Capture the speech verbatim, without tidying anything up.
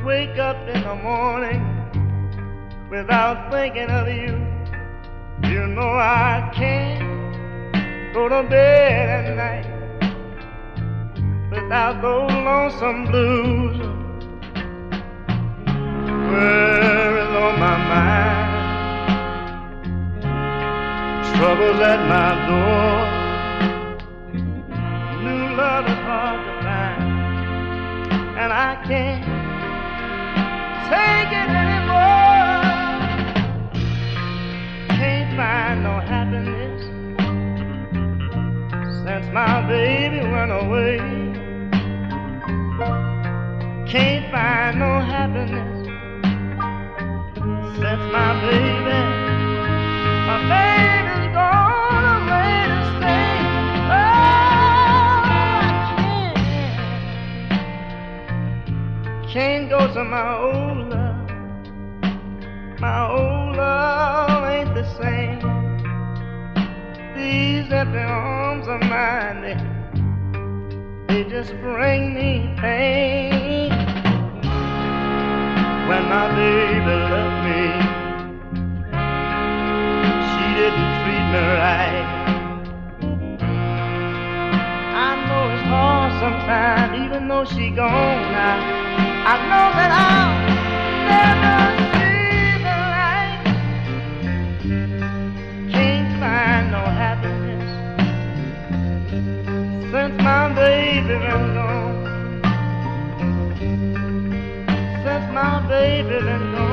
wake up in the morning without thinking of you. You know I can't go to bed at night without those lonesome blues. Worries on my mind, troubles at my door. New love is hard to find, and I can't take it anymore. Can't find no happiness since my baby went away. Can't find no happiness since my baby, my baby's gone away to stay. Oh, I can't, can't go to my old love. My old love ain't the same. These empty arms of mine, they, they just bring me pain. When my baby left me, she didn't treat me right. I know it's hard sometimes, even though she gone now. I know that I'll never see the light. Can't find no happiness since my baby been gone. Since my baby been gone.